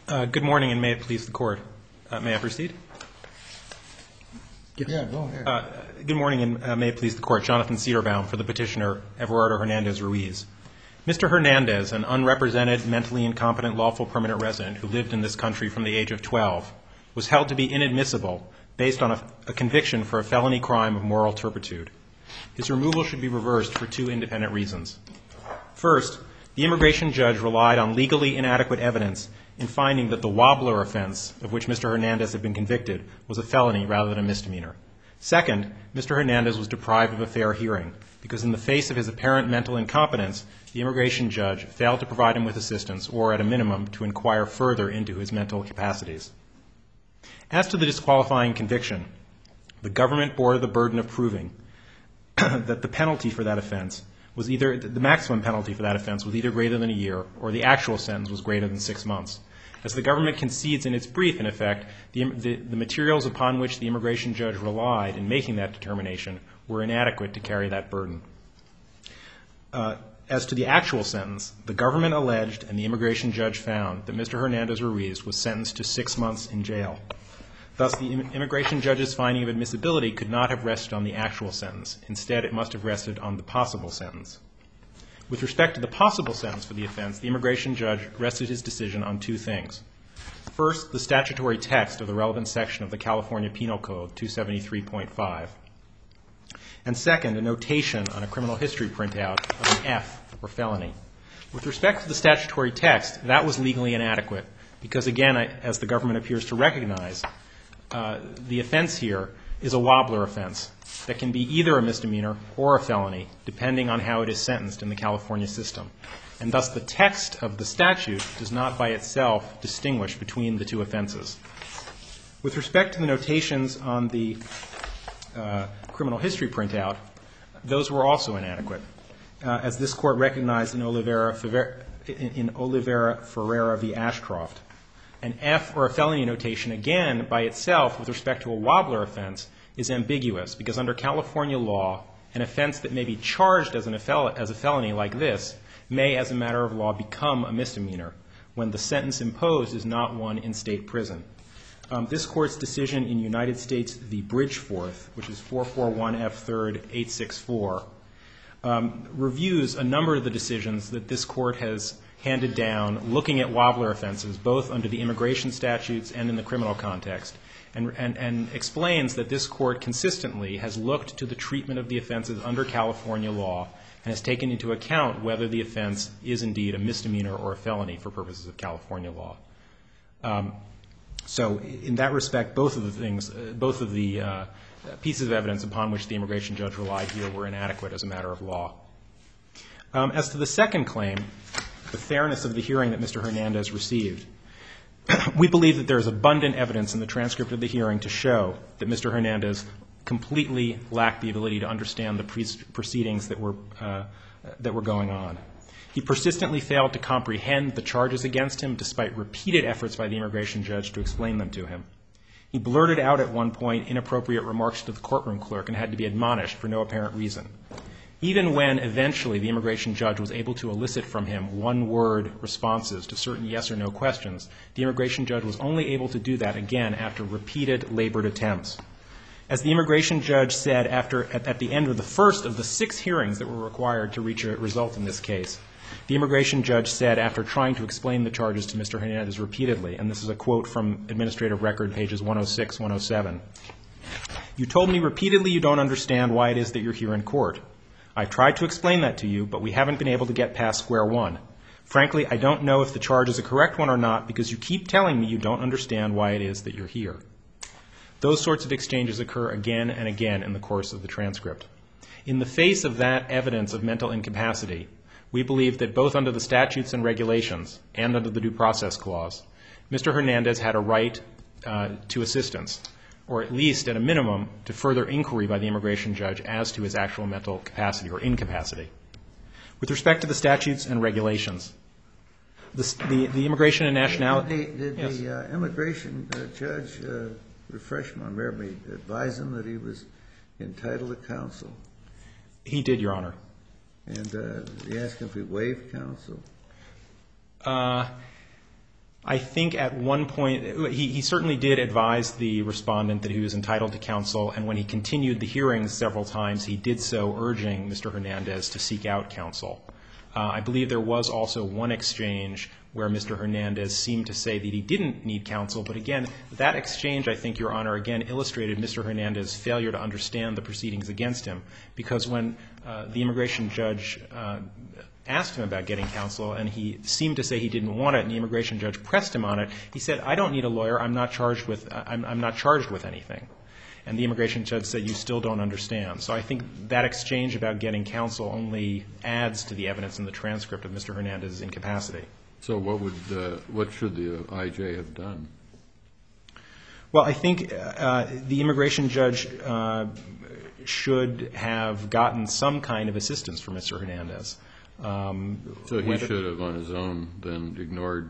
Good morning, and may it please the Court. May I proceed? Yes. Yeah, go ahead. Good morning, and may it please the Court. Jonathan Cedarbaum for the petitioner, Everardo Hernandez-Ruiz. Mr. Hernandez, an unrepresented, mentally incompetent, lawful permanent resident who lived in this country from the age of 12, was held to be inadmissible based on a conviction for a felony crime of moral turpitude. His removal should be reversed for two independent reasons. First, the immigration judge relied on legally inadequate evidence in finding that the wobbler offense of which Mr. Hernandez had been convicted was a felony rather than a misdemeanor. Second, Mr. Hernandez was deprived of a fair hearing because in the face of his apparent mental incompetence, the immigration judge failed to provide him with assistance or, at a minimum, to inquire further into his mental capacities. As to the disqualifying conviction, the government bore the burden of proving that the penalty for that offense was either the maximum penalty for that offense was either greater than a year or the actual sentence was greater than 6 months. As the government concedes in its brief, in effect, the materials upon which the immigration judge relied in making that determination were inadequate to carry that burden. As to the actual sentence, the government alleged and the immigration judge found that Mr. Hernandez-Ruiz was sentenced to 6 months in jail. Thus, the immigration judge's finding of admissibility could not have rested on the actual sentence. Instead, it must have rested on the possible sentence. With respect to the possible sentence for the offense, the immigration judge rested his decision on two things. First, the statutory text of the relevant section of the California Penal Code, 273.5. And second, a notation on a criminal history printout of an F, or felony. With respect to the statutory text, that was legally inadequate because, again, as the government appears to recognize, the offense here is a wobbler offense that can be either a misdemeanor or a felony, depending on how it is sentenced in the California system. And thus, the text of the statute does not by itself distinguish between the two offenses. With respect to the notations on the criminal history printout, those were also inadequate. As this Court recognized in Oliveira Ferreira v. Ashcroft, an F or a felony notation, again, by itself, with respect to a wobbler offense, is ambiguous because under California law, an offense that may be charged as a felony like this may, as a matter of law, become a misdemeanor when the sentence imposed is not one in state prison. This Court's decision in United States v. Bridgeforth, which is 441 F. 3rd 864, reviews a number of the decisions that this Court has handed down looking at wobbler offenses, both under the immigration statutes and in the criminal context, and explains that this Court consistently has looked to the treatment of the offenses under California law and has taken into account whether the offense is indeed a misdemeanor or a felony for purposes of California law. So in that respect, both of the pieces of evidence upon which the immigration judge relied here were inadequate as a matter of law. As to the second claim, the fairness of the hearing that Mr. Hernandez received, we believe that there is abundant evidence in the transcript of the hearing to show that Mr. Hernandez completely lacked the ability to understand the proceedings that were going on. He persistently failed to comprehend the charges against him despite repeated efforts by the immigration judge to explain them to him. He blurted out at one point inappropriate remarks to the courtroom clerk and had to be admonished for no apparent reason. Even when eventually the immigration judge was able to elicit from him one-word responses to certain yes or no questions, the immigration judge was only able to do that again after repeated labored attempts. As the immigration judge said at the end of the first of the 6 hearings that were required to reach a result in this case, the immigration judge said after trying to explain the charges to Mr. Hernandez repeatedly, and this is a quote from Administrative Record pages 106, 107, "You told me repeatedly you don't understand why it is that you're here in court. I've tried to explain that to you, but we haven't been able to get past square one. Frankly, I don't know if the charge is a correct one or not because you keep telling me you don't understand why it is that you're here." Those sorts of exchanges occur again and again in the course of the transcript. In the face of that evidence of mental incapacity, we believe that both under the statutes and regulations and under the Due Process Clause, Mr. Hernandez had a right to assistance, or at least, at a minimum, to further inquiry by the immigration judge as to his actual mental capacity or incapacity. With respect to the statutes and regulations, the Immigration and Nationality... Did the immigration judge, refresh my memory, advise him that he was entitled to counsel? He did, Your Honor. And he asked him if he waived counsel? I think at one point, he certainly did advise the respondent that he was entitled to counsel, and when he continued the hearings several times, he did so urging Mr. Hernandez to seek out counsel. I believe there was also one exchange where Mr. Hernandez seemed to say that he didn't need counsel, but again, that exchange, I think, Your Honor, again illustrated Mr. Hernandez's failure to understand the proceedings against him, because when the immigration judge asked him about getting counsel, and he seemed to say he didn't want it, and the immigration judge pressed him on it, he said, I don't need a lawyer, I'm not charged with anything. And the immigration judge said, you still don't understand. So I think that exchange about getting counsel only adds to the evidence in the transcript of Mr. Hernandez's incapacity. So what should the IJ have done? Well, I think the immigration judge should have gotten some kind of assistance from Mr. Hernandez. So he should have, on his own, then ignored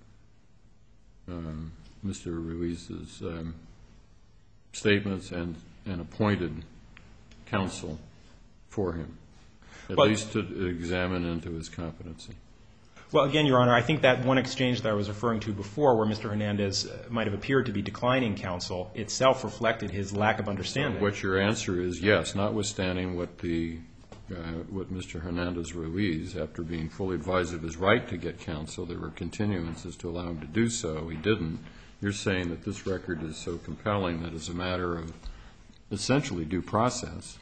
Mr. Ruiz's statements and appointed counsel for him, at least to examine into his competency. Well, again, Your Honor, I think that one exchange that I was referring to before, where Mr. Hernandez might have appeared to be declining counsel, itself reflected his lack of understanding. So what your answer is, yes, notwithstanding what Mr. Hernandez Ruiz, after being fully advised of his right to get counsel, there were continuances to allow him to do so. He didn't. You're saying that this record is so compelling that as a matter of essentially due process,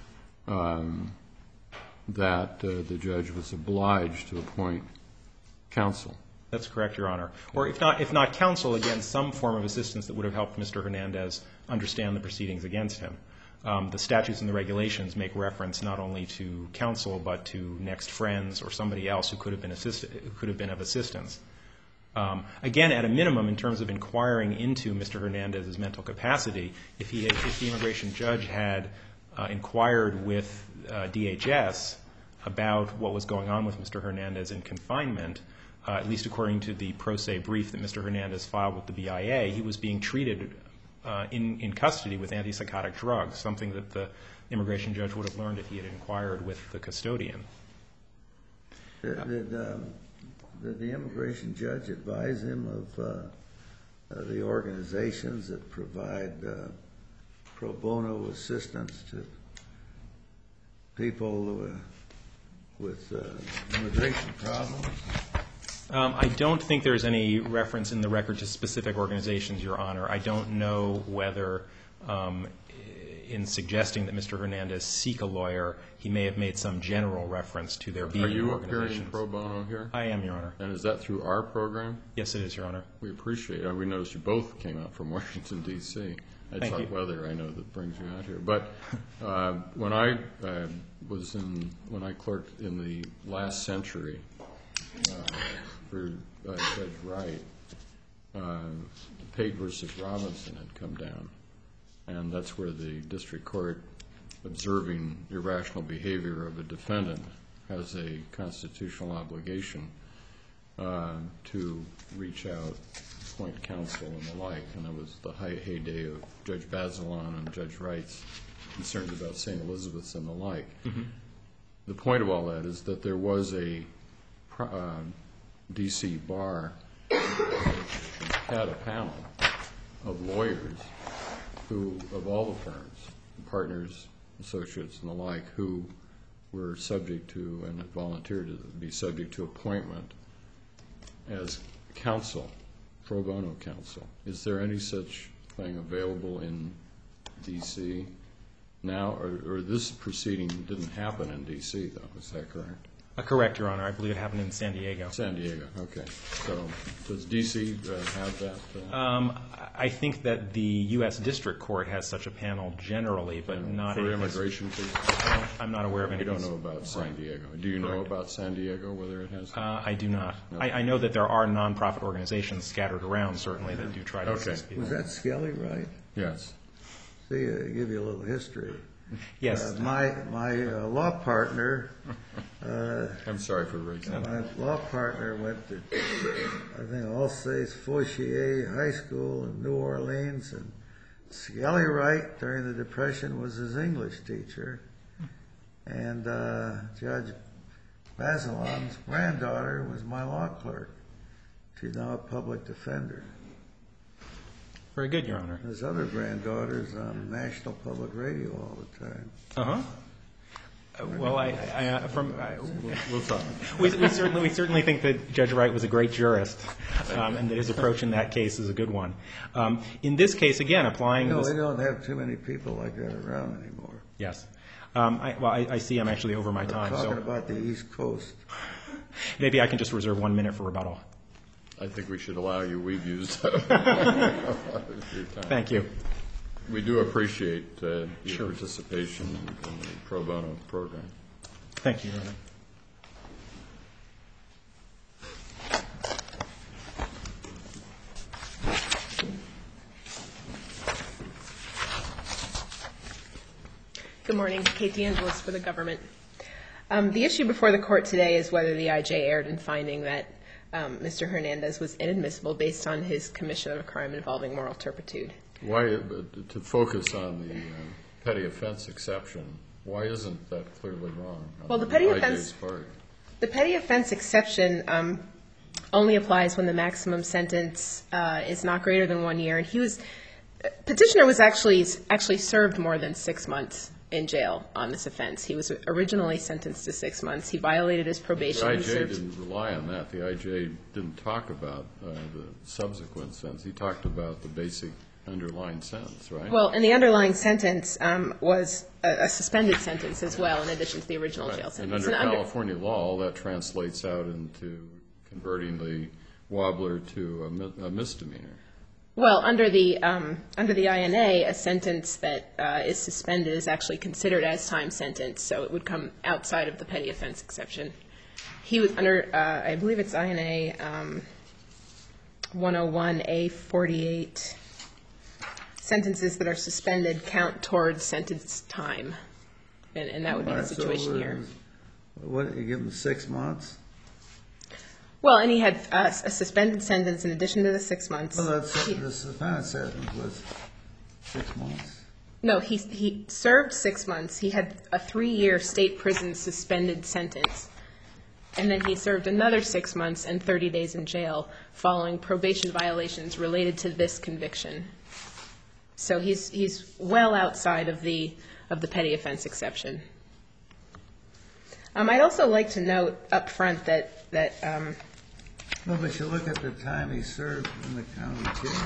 that the judge was obliged to appoint counsel. That's correct, Your Honor. Or if not counsel, again, some form of assistance that would have helped Mr. Hernandez understand the proceedings against him. The statutes and the regulations make reference not only to counsel but to next friends or somebody else who could have been of assistance. Again, at a minimum, in terms of inquiring into Mr. Hernandez's mental capacity, if the immigration judge had inquired with DHS about what was going on with Mr. Hernandez in confinement, at least according to the pro se brief that Mr. Hernandez filed with the BIA, he was being treated in custody with antipsychotic drugs, something that the immigration judge would have learned if he had inquired with the custodian. Did the immigration judge advise him of the organizations that provide pro bono assistance to people with immigration problems? I don't think there's any reference in the record to specific organizations, Your Honor. I don't know whether in suggesting that Mr. Hernandez seek a lawyer, he may have made some general reference to there being organizations. Are you appearing pro bono here? I am, Your Honor. And is that through our program? Yes, it is, Your Honor. We appreciate it. We noticed you both came out from Washington, D.C. It's hot weather, I know, that brings you out here. But when I clerked in the last century for Judge Wright, Pate versus Robinson had come down, and that's where the district court, observing irrational behavior of a defendant, has a constitutional obligation to reach out, appoint counsel, and the like. And that was the heyday of Judge Bazelon and Judge Wright's concerns about St. Elizabeth's and the like. Mm-hmm. The point of all that is that there was a D.C. bar had a panel of lawyers who, of all the firms, partners, associates, and the like, who were subject to and volunteered to be subject to appointment as counsel, pro bono counsel. Is there any such thing available in D.C. now? Or this proceeding didn't happen in D.C., though, is that correct? Correct, Your Honor. I believe it happened in San Diego. San Diego, okay. So does D.C. have that? I think that the U.S. District Court has such a panel generally, but not for immigration cases? I'm not aware of any. You don't know about San Diego. Do you know about San Diego, whether it has? I do not. No. I know that there are nonprofit organizations scattered around, certainly, that do try to assist people. Was that Skelly Wright? Yes. See, give you a little history. Yes. My law partner. I'm sorry for raising that. My law partner went to, I think, Alsace Fauchier High School in New Orleans, and Skelly Wright during the Depression was his English teacher, and Judge Bazelon's granddaughter was my law clerk. She's now a public defender. Very good, Your Honor. His other granddaughter's on national public radio all the time. Uh-huh. Well, We'll talk. we certainly think that Judge Wright was a great jurist, and that his approach in that case is a good one. In this case, again, applying No, this... we don't have too many people like that around anymore. Yes. I see I'm actually over my time, Talking so about the East Coast. maybe I can just reserve 1 minute for rebuttal. I think we should allow you. We've used your time. Thank you. We do appreciate your Sure. participation in the pro bono program. Thank you, Your Honor. Good morning. Kate DeAngelis for the government. The issue before the court today is whether the IJ erred in finding that Mr. Hernandez was inadmissible based on his commission of a crime involving moral turpitude. Why, to focus on the petty offense exception, why isn't that clearly wrong? Well, the petty offense exception only applies when the maximum sentence is not greater than 1 year. And petitioner was actually served more than 6 months in jail on this offense. He was originally sentenced to 6 months. He violated his probation. The IJ didn't rely on that. The IJ didn't talk about the subsequent sentence. He talked about the basic underlying sentence, right? Well, and the underlying sentence was a suspended sentence as well, in addition to the original jail sentence. And under California law, all that translates out into converting the wobbler to a misdemeanor. Well, under the INA, a sentence that is suspended is actually considered as time sentence, so it would come outside of the petty offense exception. He was under, I believe it's INA 101A48. Sentences that are suspended count towards sentence time, and that would be the situation here. What, you give him 6 months? Well, and he had a suspended sentence in addition to the 6 months. Well, the suspended sentence was 6 months. No, he served 6 months. He had a 3-year state prison suspended sentence. And then he served another 6 months and 30 days in jail following probation violations related to this conviction. So he's well outside of the petty offense exception. I'd also like to note up front that No, but you look at the time he served in the county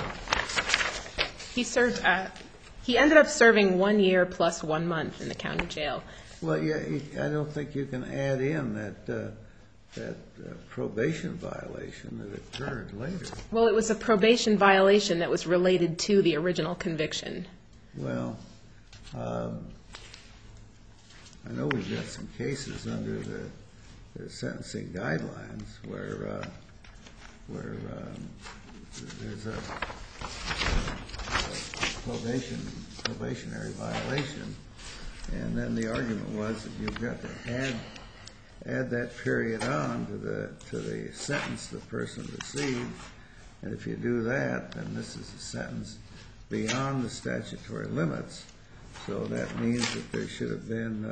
jail. He ended up serving 1 year plus 1 month in the county jail. Well, yeah, I don't think you can add in that probation violation that occurred later. Well, it was a probation violation that was related to the original conviction. Well, I know we've got some cases under the sentencing guidelines where there's a probationary violation, and then the argument was that you've got to add that period on to the sentence the person received, and if you do that, then this is a sentence beyond the statutory limits. So that means that there should have been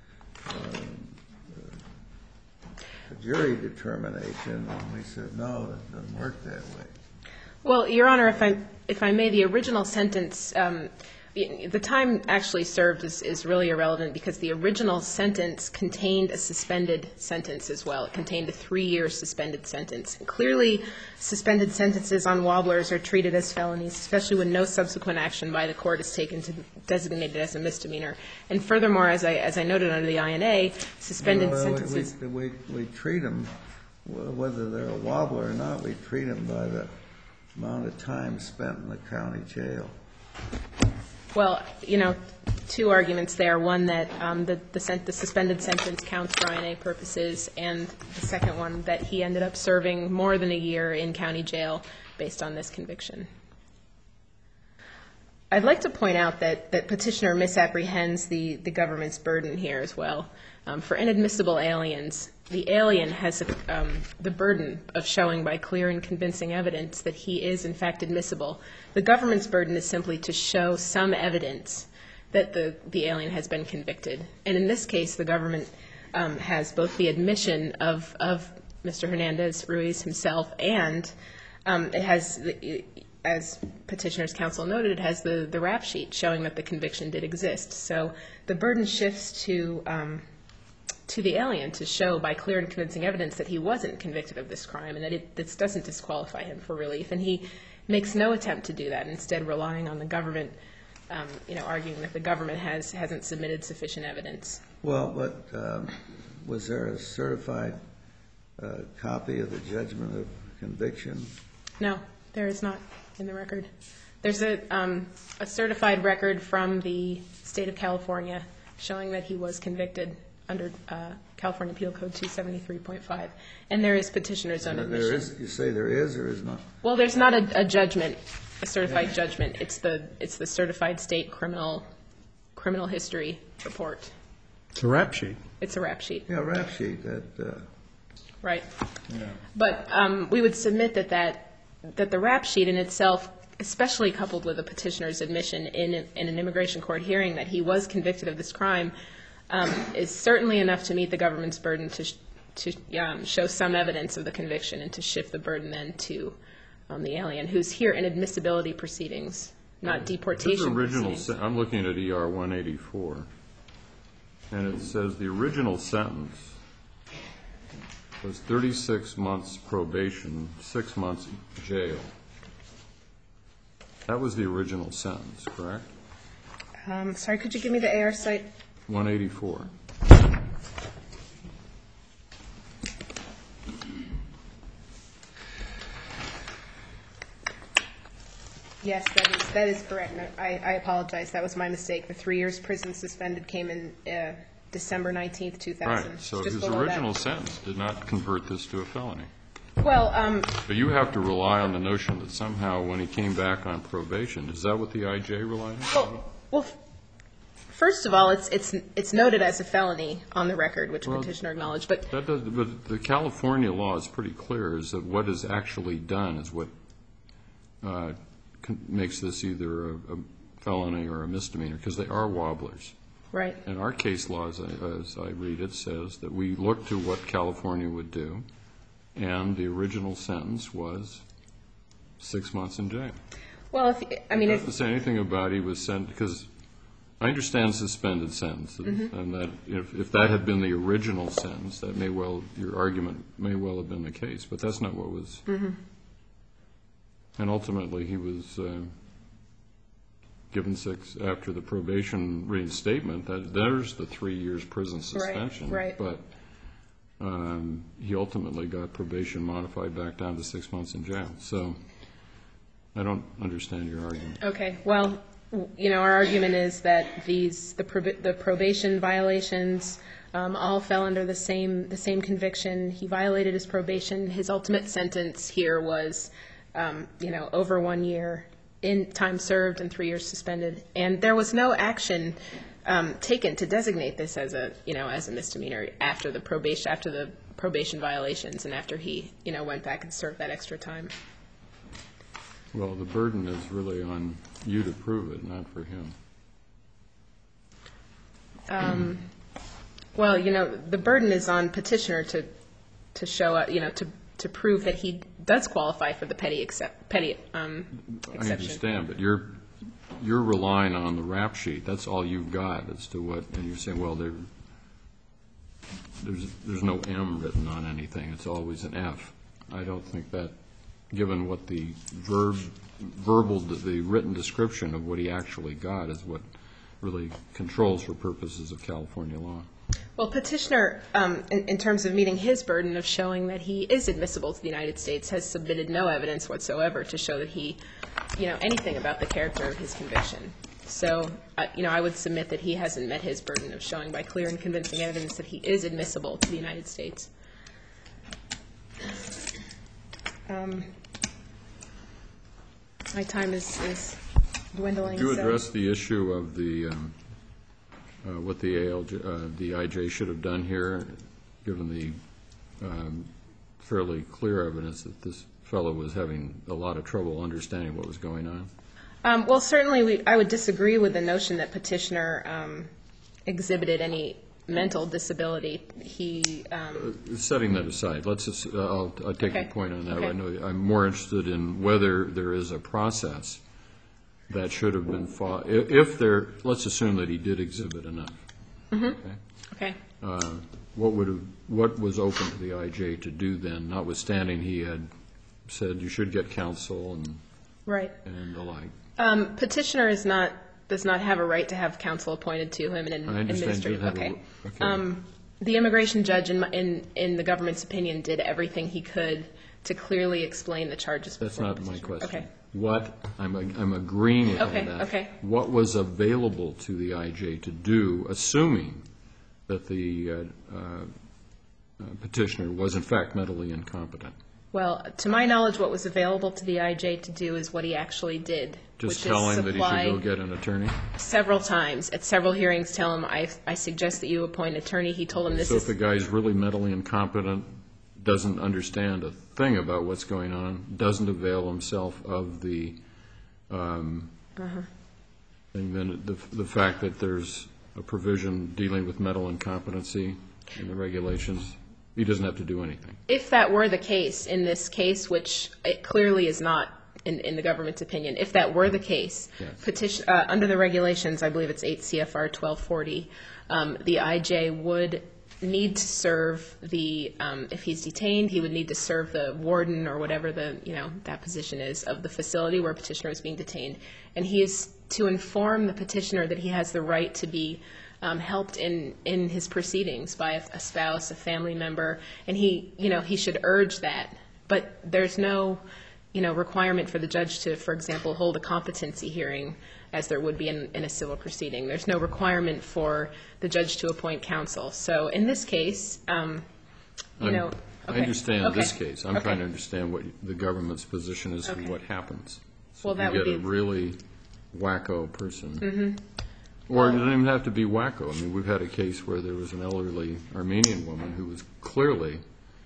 a jury determination, and we said, no, that doesn't work that way. Well, Your Honor, if I may, the original sentence, the time actually served is really irrelevant because the original sentence contained a suspended sentence as well. It contained a 3-year suspended sentence. Clearly, suspended sentences on wobblers are treated as felonies, especially when no subsequent action by the court is taken to designate it as a misdemeanor. And furthermore, as I noted under the INA, suspended sentences... We treat them, whether they're a wobbler or not, we treat them by the amount of time spent in the county jail. Well, two arguments there. One, that the suspended sentence counts for INA purposes, and the second one, that he ended up serving more than a year in county jail based on this conviction. I'd like to point out that petitioner misapprehends the government's burden here as well. For inadmissible aliens, the alien has the burden of showing by clear and convincing evidence that he is, in fact, admissible. The government's burden is simply to show some evidence that the alien has been convicted. And in this case, the government has both the admission of Mr. Hernandez-Ruiz himself, and it has, as Petitioner's Counsel noted, it has the rap sheet showing that the conviction did exist. So the burden shifts to the alien to show by clear and convincing evidence that he wasn't convicted of this crime and that this doesn't disqualify him for relief. And he makes no attempt to do that, instead relying on the government, arguing that the government hasn't submitted sufficient evidence. Well, but was there a certified copy of the judgment of conviction? No, there is not in the record. There's a certified record from the state of California showing that he was convicted under California Penal Code 273.5, and there is Petitioner's own admission. There is? You say there is or is not? Well, there's not a judgment, a certified judgment. It's the certified state criminal history report. It's a rap sheet. It's a rap sheet. Yeah, rap sheet. Right. Yeah. But we would submit that the rap sheet in itself, especially coupled with a petitioner's admission in an immigration court hearing that he was convicted of this crime, is certainly enough to meet the government's burden to show some evidence of the conviction and to shift the burden then to the alien, who's here in admissibility proceedings, not deportation proceedings. I'm looking at ER 184, and it says the original sentence was 36 months probation, 6 months jail. That was the original sentence, correct? Sorry, could you give me the AR site? 184. Yes, that is correct. I apologize. That was my mistake. The 3 years prison suspended came in December 19th, 2000. Right. So his original sentence did not convert this to a felony. Well, but you have to rely on the notion that somehow when he came back on probation, is that what the IJ relied on? Well, first of all, it's noted as a felony on the record, which Petitioner acknowledged. But the California law is pretty clear, is that what is actually done is what makes this either a felony or a misdemeanor, because they are wobblers. Right. In our case law, as I read it, says that we look to what California would do, and the original sentence was 6 months in jail. Well, It doesn't say anything about he was sent, because I understand suspended sentences, and that if that had been the original sentence, that may well, your argument may well have been the case, but that's not what was. And ultimately, he was given 6 after the probation reinstatement. There's the 3 years prison suspension. Right. But he ultimately got probation modified back down to 6 months in jail. So I don't understand your argument. Okay. Well, our argument is that the probation violations all fell under the same conviction. He violated his probation. His ultimate sentence here was, over 1 year in time served and 3 years suspended. And there was no action taken to designate this as a misdemeanor after the probation violations and after he, went back and served that extra time. Well, the burden is really on you to prove it, not for him. Well, the burden is on Petitioner to show, to prove that he does qualify for the petty exception. I understand, but you're relying on the rap sheet. That's all you've got as to what, and you're saying, well, there's no M written on anything. It's always an F. I don't think that, given what the the written description of what he actually got is what really controls for purposes of California law. Well, Petitioner, in terms of meeting his burden of showing that he is admissible to the United States, has submitted no evidence whatsoever to show that he, anything about the character of his conviction. So, I would submit that he hasn't met his burden of showing by clear and convincing evidence that he is admissible to the United States. My time is dwindling. Could you address the issue of the what the IJ should have done here, given the fairly clear evidence that this fellow was having a lot of trouble understanding what was going on? Well, certainly I would disagree with the notion that Petitioner exhibited any mental disability. He, Setting that aside, I'll take your Okay. point on that. Okay. I know I'm more interested in whether there is a process that should have been if there, let's assume that he did exhibit enough. okay. What was open to the IJ to do then, notwithstanding he had said you should get counsel Right. and the like? Petitioner does not have a right to have counsel appointed to him in an I understand you administrative. have Okay. The immigration judge, in the government's opinion, did everything he could to clearly explain the charges. That's before not the my petitioner. question. Okay. What, I'm agreeing with all Okay, that. okay. What was available to the IJ to do, assuming that the petitioner was in fact mentally incompetent? Well, to my knowledge, what was available to the IJ to do is what he actually did, Just which tell is him that he should supply go get an attorney? several times at several hearings. Tell him I suggest that you appoint an attorney. He told him this So if is the guy's really mentally incompetent, doesn't understand a thing about what's going on, doesn't avail himself of the thing, then the fact that there's a provision dealing with mental incompetency in the regulations, he doesn't have to do anything. If that were the case in this case, which it clearly is not in the government's opinion, if that were the case, Yes. under the regulations, I believe it's 8 CFR 1240, the IJ would need to serve if he's detained, he would need to serve the warden or whatever that position is of the facility where petitioner is being detained. And he is to inform the petitioner that he has the right to be helped in his proceedings by a spouse, a family member, and he should urge that. But there's no requirement for the judge to, for example, hold a competency hearing as there would be in a civil proceeding. There's no requirement for the judge to appoint counsel. So in this case, I understand this case. I'm trying to understand what the government's position is and what happens. So Well, if that you would get a be- really wacko person, or it doesn't even have to be wacko. I mean, we've had a case where there was an elderly Armenian woman who was clearly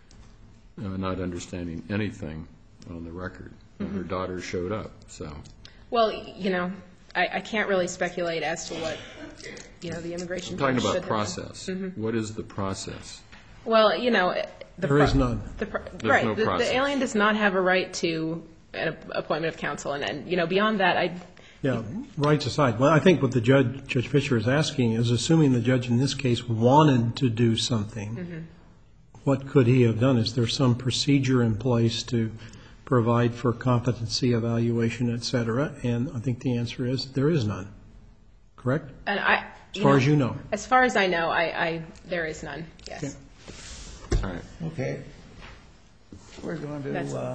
not understanding anything on the record, and her daughter showed up. So, well, I can't really speculate as to what the immigration I'm talking judge should about have done. process. What is the process? Well, There is none. Right. no process. The alien does not have a right to an appointment of counsel, and beyond that, Yeah, rights aside. Well, I think what Judge Fisher is asking is, assuming the judge in this case wanted to do something, what could he have done? Is there some procedure in place to provide for competency evaluation, et cetera? And I think the answer is there is none. Correct? And As far as you know. As far as I know, there is none. Yes. Okay. All right. Okay. We're going That's- to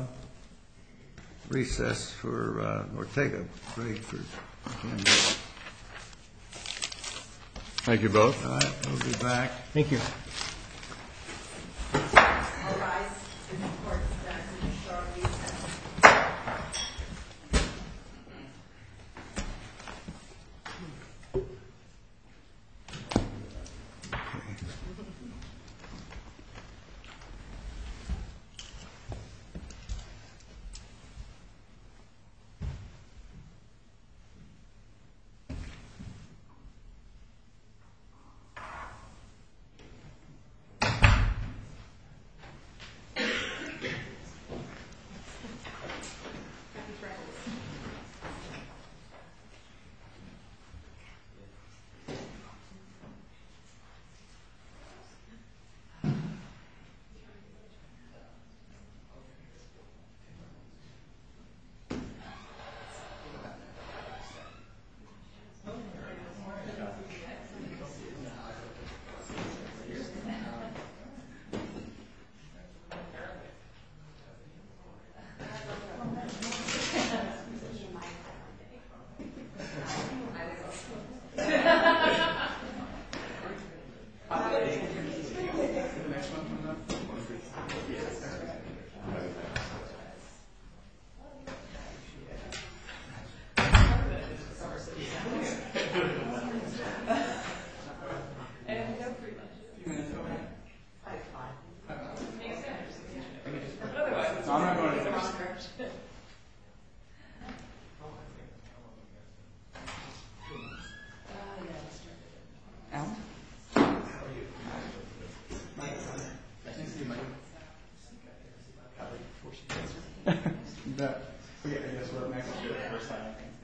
recess or take a break for 10 minutes. Thank you both. All right, we'll be back. Thank you. bet. Yeah, I guess we're up next for the first time.